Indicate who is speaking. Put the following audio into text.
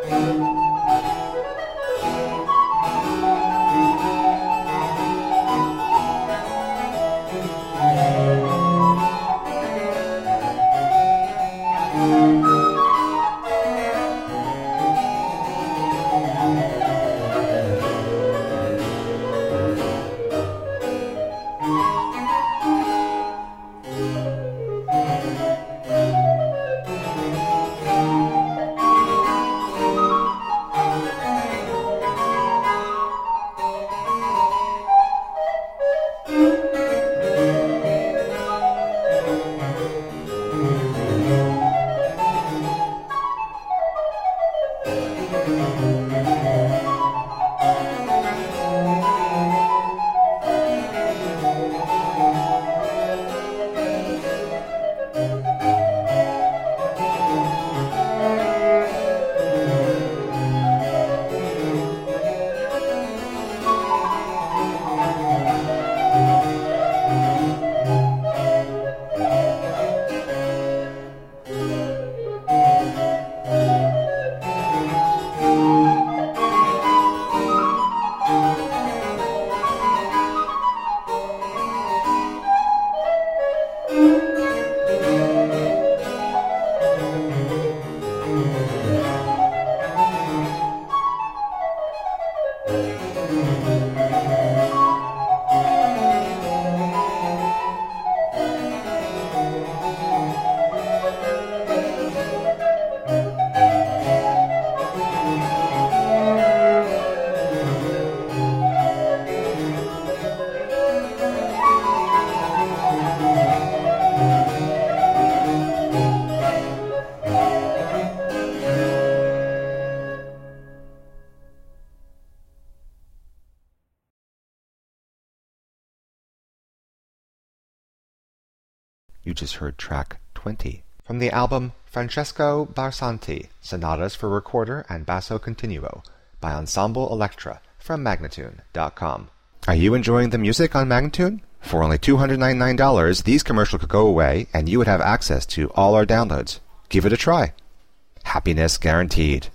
Speaker 1: You just heard track 20 from the album Francesco Barsanti, Sonatas for Recorder and Basso Continuo by Ensemble Electra from Magnatune.com. Are you enjoying the music on Magnatune? For only $299, these commercials could go away and you would have access to all our downloads. Give it a try. Happiness guaranteed.